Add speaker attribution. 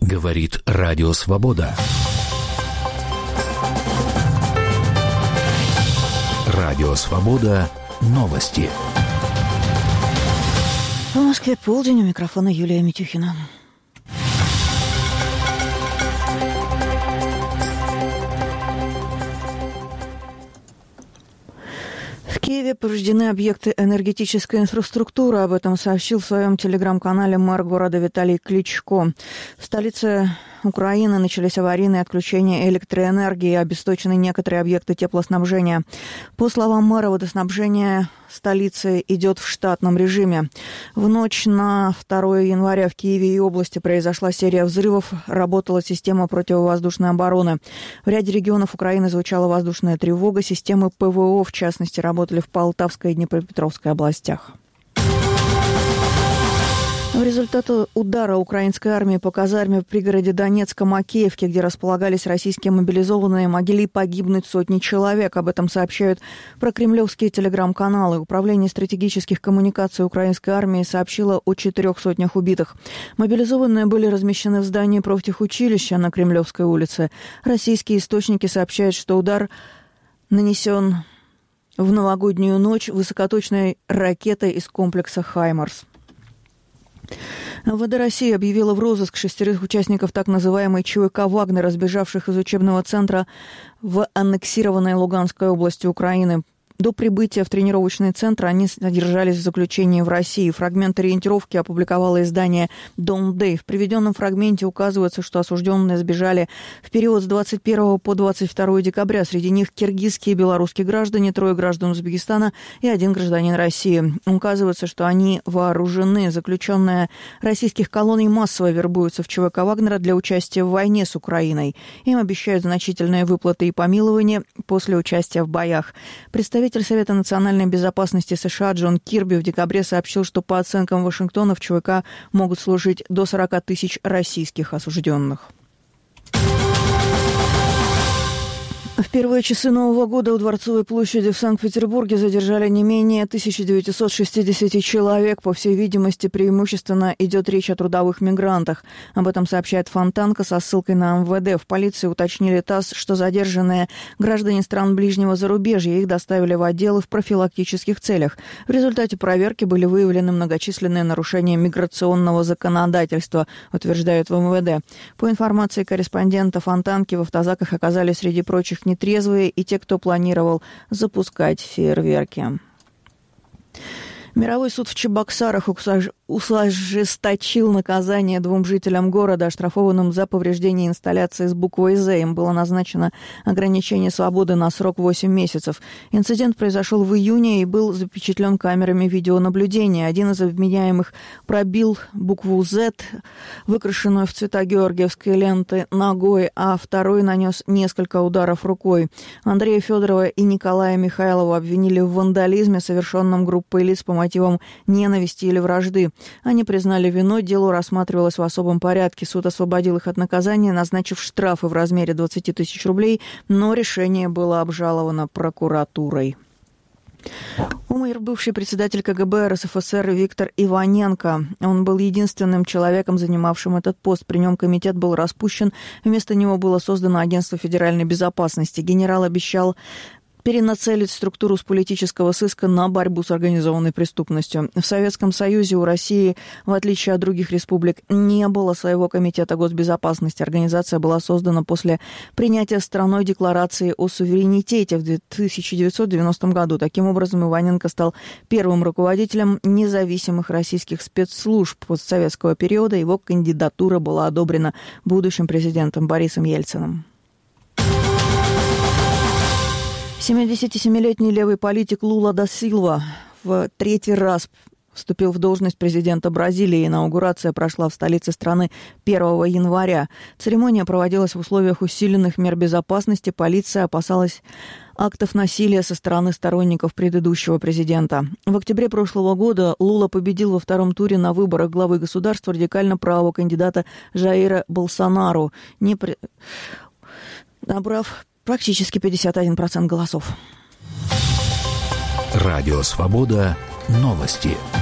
Speaker 1: Говорит Радио Свобода. Радио Свобода. Новости.
Speaker 2: В Москве полдень, у микрофона Юлия Митюхина. В Киеве повреждены объекты энергетической инфраструктуры. Об этом сообщил в своем телеграм-канале мэр города Виталий Кличко. В столице Украины начались аварийные отключения электроэнергии, обесточены некоторые объекты теплоснабжения. По словам мэра, водоснабжение столицы идет в штатном режиме. В ночь на 2 января в Киеве и области произошла серия взрывов, работала система противовоздушной обороны. В ряде регионов Украины звучала воздушная тревога, системы ПВО, в частности, работали в Полтавской и Днепропетровской областях. В результате удара украинской армии по казарме в пригороде Донецка Макеевке, где располагались российские мобилизованные, могли погибнуть сотни человек. Об этом сообщают прокремлевские телеграм-каналы. Управление стратегических коммуникаций украинской армии сообщило о 400 убитых. Мобилизованные были размещены в здании профтехучилища на Кремлевской улице. Российские источники сообщают, что удар нанесен в новогоднюю ночь высокоточной ракетой из комплекса «Хаймарс». МВД России объявила в розыск 6 участников так называемой ЧВК «Вагнера», сбежавших из учебного центра в аннексированной Луганской области Украины. До прибытия в тренировочный центр они содержались в заключении в России. Фрагмент ориентировки опубликовало издание «Дом Дэй». В приведенном фрагменте указывается, что осужденные сбежали в период с 21 по 22 декабря. Среди них киргизские и белорусские граждане, 3 граждан Узбекистана и 1 гражданин России. Указывается, что они вооружены. Заключенные российских колоний массово вербуются в ЧВК «Вагнера» для участия в войне с Украиной. Им обещают значительные выплаты и помилования после участия в боях. Представитель Совета национальной безопасности США Джон Кирби в декабре сообщил, что по оценкам Вашингтона в ЧВК могут служить до 40 тысяч российских осужденных. В первые часы Нового года у Дворцовой площади в Санкт-Петербурге задержали не менее 1960 человек. По всей видимости, преимущественно идет речь о трудовых мигрантах. Об этом сообщает Фонтанка со ссылкой на МВД. В полиции уточнили ТАСС, что задержанные граждане стран ближнего зарубежья. Их доставили в отделы в профилактических целях. В результате проверки были выявлены многочисленные нарушения миграционного законодательства, утверждают в МВД. По информации корреспондента Фонтанки, в автозаках оказались среди прочих нетрезвые и те, кто планировал запускать фейерверки. Мировой суд в Чебоксарах ужесточил наказание 2 жителям города, оштрафованным за повреждение инсталляции с буквой «З». Им было назначено ограничение свободы на срок 8 месяцев. Инцидент произошел в июне и был запечатлен камерами видеонаблюдения. Один из обвиняемых пробил букву «З», выкрашенную в цвета георгиевской ленты, ногой, а второй нанес несколько ударов рукой. Андрея Федорова и Николая Михайлова обвинили в вандализме, совершенном группой лиц по мотивам ненависти или вражды. Они признали вину, дело рассматривалось в особом порядке. Суд освободил их от наказания, назначив штрафы в размере 20 тысяч рублей, но решение было обжаловано прокуратурой. Умер бывший председатель КГБ РСФСР Виктор Иваненко. Он был единственным человеком, занимавшим этот пост. При нем комитет был распущен. Вместо него было создано Агентство федеральной безопасности. Генерал обещал перенацелить структуру с политического сыска на борьбу с организованной преступностью. В Советском Союзе у России, в отличие от других республик, не было своего комитета госбезопасности. Организация была создана после принятия страной декларации о суверенитете в 1990 году. Таким образом, Иваненко стал первым руководителем независимых российских спецслужб постсоветского периода. Его кандидатура была одобрена будущим президентом Борисом Ельциным. 77-летний левый политик Лула да Силва в 3-й раз вступил в должность президента Бразилии. Инаугурация прошла в столице страны 1 января. Церемония проводилась в условиях усиленных мер безопасности. Полиция опасалась актов насилия со стороны сторонников предыдущего президента. В октябре прошлого года Лула победил во 2-м туре на выборах главы государства радикально правого кандидата Жаира Болсонару, набрав практически 51% голосов.
Speaker 1: Радио «Свобода». Новости.